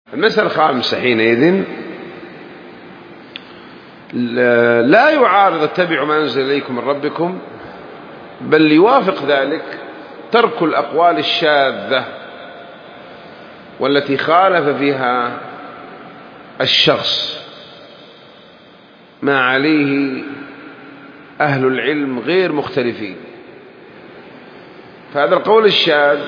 المسألة الخامسة حينئذ لا يعارض اتبعوا ما أنزل إليكم من ربكم، بل يوافق ذلك ترك الأقوال الشاذة والتي خالف فيها الشخص ما عليه أهل العلم غير مختلفين. فهذا القول الشاذ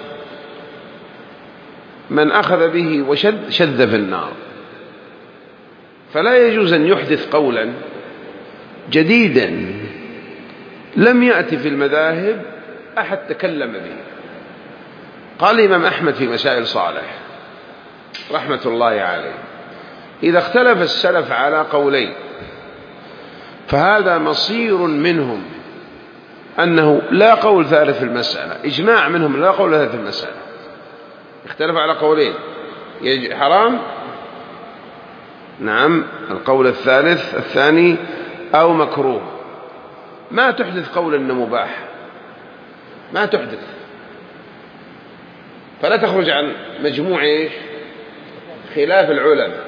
من أخذ به وشذ شذ في النار، فلا يجوز أن يحدث قولا جديدا لم يأتي في المذاهب أحد تكلم به. قال الإمام أحمد في مسائل صالح رحمة الله عليه: إذا اختلف السلف على قولين فهذا مصير منهم أنه لا قول ثالث في المسألة، إجماع منهم لا قول ثالث في المسألة. اختلف على قولين حرام، نعم، القول الثالث الثاني أو مكروه، ما تحدث قول إنه مباح، ما تحدث، فلا تخرج عن مجموع خلاف العلماء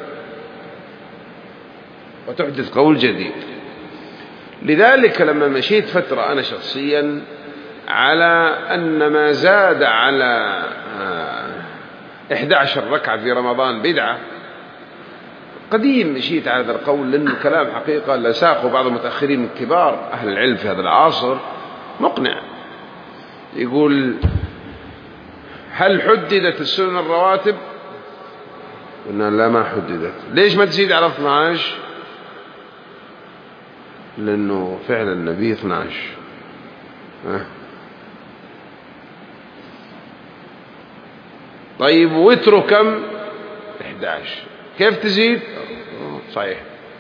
وتحدث قول جديد. لذلك لما مشيت فترة أنا شخصيا على أن ما زاد على 11 ركعة في رمضان بدعة، قديم مشيت على هذا القول، لأن الكلام حقيقة لساقه بعض المتأخرين الكبار أهل العلم في هذا العصر مقنع. يقول: هل حددت السنن الرواتب؟ قلنا: لا، ما حددت. ليش ما تزيد على 12؟ لأنه فعل النبي 12. طيب وتره كم؟ 11. كيف تزيد؟ صحيح.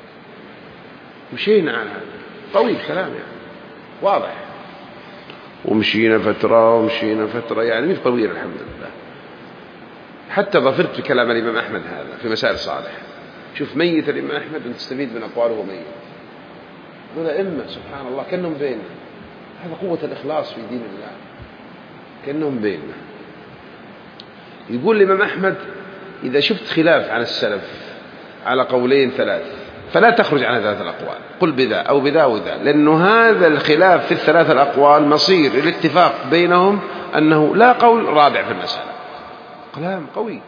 مشينا على هذا طويل كلام يعني واضح، ومشينا فترة يعني مش طويل الحمد لله، حتى ظفرت بكلام الإمام أحمد هذا في مسائل صالح. شوف ميت الإمام أحمد ونستفيد من أقواله ميت. دول أئمة سبحان الله كأنهم بيننا، هذا قوة الإخلاص في دين الله، كأنهم بيننا. يقول الإمام أحمد: إذا شفت خلاف عن السلف على قولين ثلاث فلا تخرج عن ثلاث الأقوال، قل بذا أو بذا وذا، لأنه هذا الخلاف في الثلاث الأقوال مصير الاتفاق بينهم أنه لا قول رابع في المسألة. كلام قوي.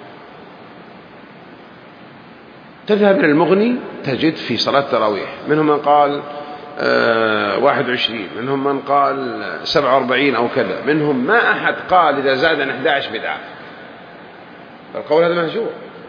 تذهب إلى المغني تجد في صلاة التراويح منهم من قال 21، منهم من قال 47 أو كذا، منهم ما أحد قال إذا زاد عن 11 بدعة. القول هذا مهجور.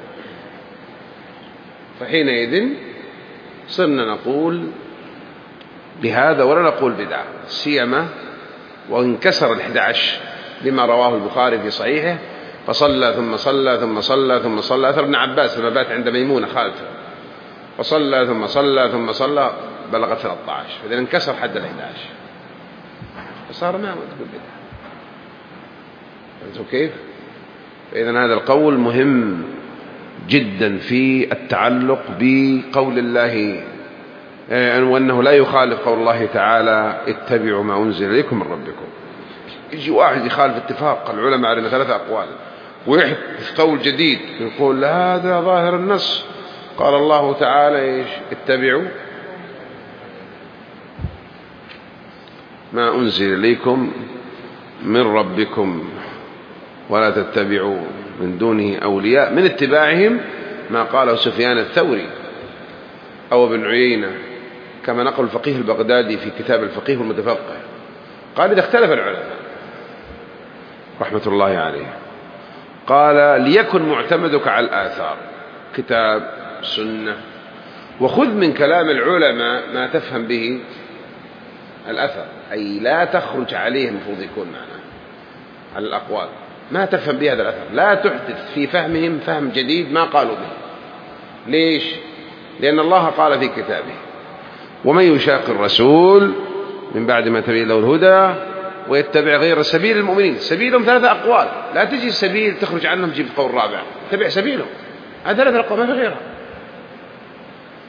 فحينئذ صرنا نقول بهذا ولا نقول بدعة، سيما وانكسر 11 لما رواه البخاري في صحيحه: فصلى ثم صلى ثم صلى ثم صلى، أثر ابن عباس لما بات عند ميمونة خالته، فصلى ثم صلى ثم صلى بلغت 13، فإذا انكسر حد 11 فصار ما تقول بدعة. فهمتوا كيف؟ فإذا هذا القول مهم جدا في التعلق بقول الله وأنه لا يخالف قول الله تعالى: اتبعوا ما أنزل إليكم من ربكم. يجي واحد يخالف اتفاق العلماء على 3 أقوال ويحدث قول جديد يقول: هذا ظاهر النص، قال الله تعالى اتبعوا ما أنزل إليكم من ربكم ولا تتبعوا من دونه أولياء، من اتباعهم ما قاله سفيان الثوري أو ابن عيينة، كما نقل الفقيه البغدادي في كتاب الفقيه والمتفقه. قال: إذا اختلف العلماء رحمة الله عليه، قال: ليكن معتمدك على الآثار، كتاب سنة، وخذ من كلام العلماء ما تفهم به الأثر، أي لا تخرج عليه، المفروض يكون معنا على الأقوال، ما تفهم به هذا الأثر، لا تحدث في فهمهم فهم جديد ما قالوا به. ليش؟ لأن الله قال في كتابه: ومن يشاق الرسول من بعد ما تبين له الهدى ويتبع غير سبيل المؤمنين. سبيلهم 3 أقوال، لا تجي السبيل تخرج عنهم تجيب قول رابع، تبع سبيلهم، هذا 3 أقوال ما في غيرها.